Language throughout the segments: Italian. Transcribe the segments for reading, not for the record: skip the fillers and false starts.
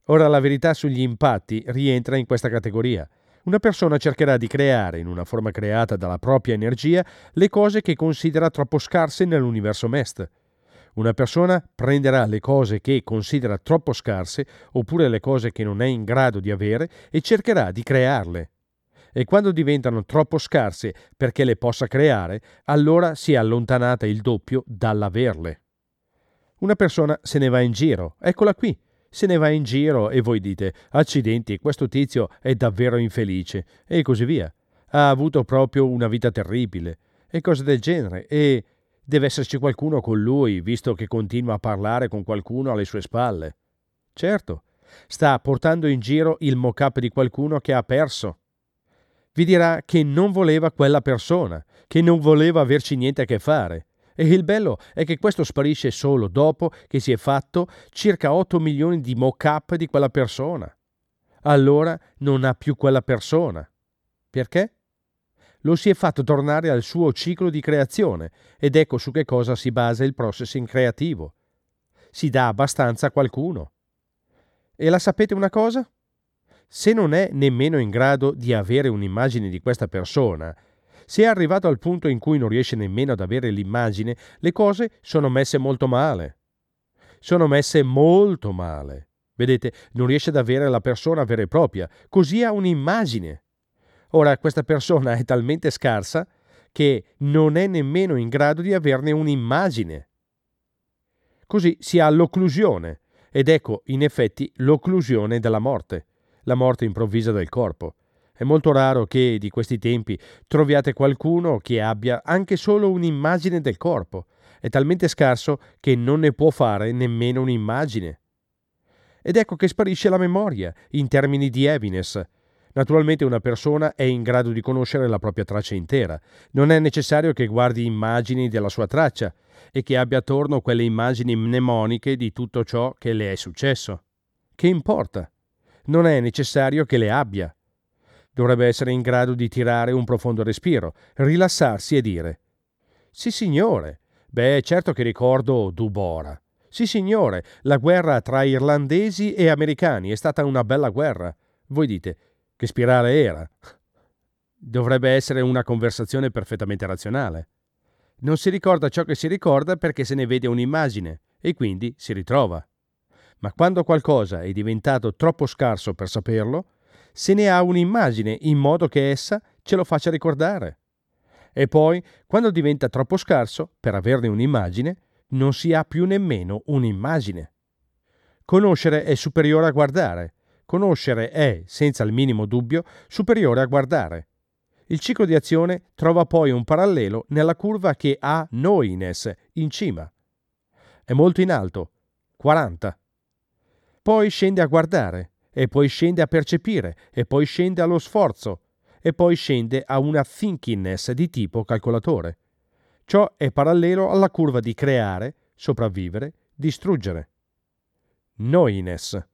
Ora, la verità sugli impatti rientra in questa categoria. Una persona cercherà di creare, in una forma creata dalla propria energia, le cose che considera troppo scarse nell'universo MEST. Una persona prenderà le cose che considera troppo scarse, oppure le cose che non è in grado di avere, e cercherà di crearle. E quando diventano troppo scarse perché le possa creare, allora si è allontanata il doppio dall'averle. Una persona se ne va in giro, eccola qui, se ne va in giro e voi dite: accidenti, questo tizio è davvero infelice, e così via. Ha avuto proprio una vita terribile, e cose del genere, e deve esserci qualcuno con lui, visto che continua a parlare con qualcuno alle sue spalle. Certo, sta portando in giro il mock-up di qualcuno che ha perso. Vi dirà che non voleva quella persona, che non voleva averci niente a che fare. E il bello è che questo sparisce solo dopo che si è fatto circa 8 milioni di mock-up di quella persona. Allora non ha più quella persona. Perché? Lo si è fatto tornare al suo ciclo di creazione, ed ecco su che cosa si basa il processing creativo. Si dà abbastanza a qualcuno. E la sapete una cosa? Se non è nemmeno in grado di avere un'immagine di questa persona, se è arrivato al punto in cui non riesce nemmeno ad avere l'immagine, le cose sono messe molto male. Sono messe molto male. Vedete, non riesce ad avere la persona vera e propria, così ha un'immagine. Ora, questa persona è talmente scarsa che non è nemmeno in grado di averne un'immagine. Così si ha l'occlusione, ed ecco, in effetti, l'occlusione della morte, la morte improvvisa del corpo. È molto raro che, di questi tempi, troviate qualcuno che abbia anche solo un'immagine del corpo. È talmente scarso che non ne può fare nemmeno un'immagine. Ed ecco che sparisce la memoria, in termini di evidence. Naturalmente una persona è in grado di conoscere la propria traccia intera. Non è necessario che guardi immagini della sua traccia e che abbia attorno quelle immagini mnemoniche di tutto ciò che le è successo. Che importa? Non è necessario che le abbia. Dovrebbe essere in grado di tirare un profondo respiro, rilassarsi e dire: «Sì, signore. Beh, certo che ricordo Dubora. Sì, signore, la guerra tra irlandesi e americani è stata una bella guerra». Voi dite: «Che spirale era?» Dovrebbe essere una conversazione perfettamente razionale. Non si ricorda ciò che si ricorda perché se ne vede un'immagine e quindi si ritrova. Ma quando qualcosa è diventato troppo scarso per saperlo, se ne ha un'immagine in modo che essa ce lo faccia ricordare. E poi, quando diventa troppo scarso per averne un'immagine, non si ha più nemmeno un'immagine. Conoscere è superiore a guardare. Conoscere è, senza il minimo dubbio, superiore a guardare. Il ciclo di azione trova poi un parallelo nella curva che ha knowiness in cima. È molto in alto, 40. Poi scende a guardare, e poi scende a percepire, e poi scende allo sforzo, e poi scende a una thinkingness di tipo calcolatore. Ciò è parallelo alla curva di creare, sopravvivere, distruggere. Knowiness.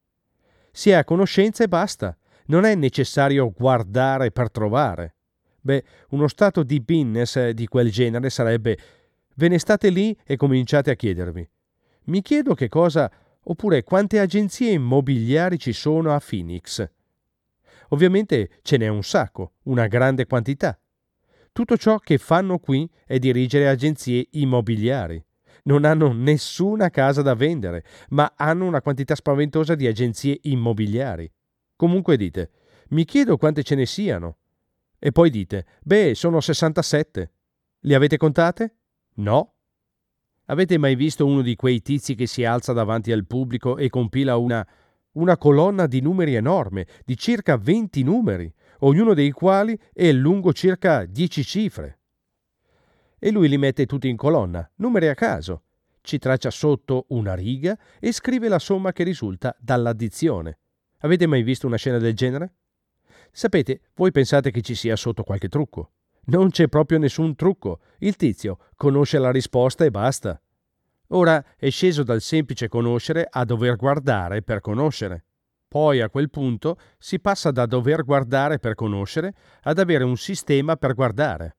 Si ha conoscenza e basta. Non è necessario guardare per trovare. Beh, uno stato di beingness di quel genere sarebbe: ve ne state lì e cominciate a chiedervi: mi chiedo che cosa, oppure quante agenzie immobiliari ci sono a Phoenix. Ovviamente ce n'è un sacco, una grande quantità. Tutto ciò che fanno qui è dirigere agenzie immobiliari. Non hanno nessuna casa da vendere, ma hanno una quantità spaventosa di agenzie immobiliari. Comunque dite: mi chiedo quante ce ne siano. E poi dite: beh, sono 67. Li avete contate? No. Avete mai visto uno di quei tizi che si alza davanti al pubblico e compila una colonna di numeri enorme, di circa 20 numeri, ognuno dei quali è lungo circa 10 cifre? E lui li mette tutti in colonna, numeri a caso. Ci traccia sotto una riga e scrive la somma che risulta dall'addizione. Avete mai visto una scena del genere? Sapete, voi pensate che ci sia sotto qualche trucco. Non c'è proprio nessun trucco. Il tizio conosce la risposta e basta. Ora è sceso dal semplice conoscere a dover guardare per conoscere. Poi a quel punto si passa da dover guardare per conoscere ad avere un sistema per guardare.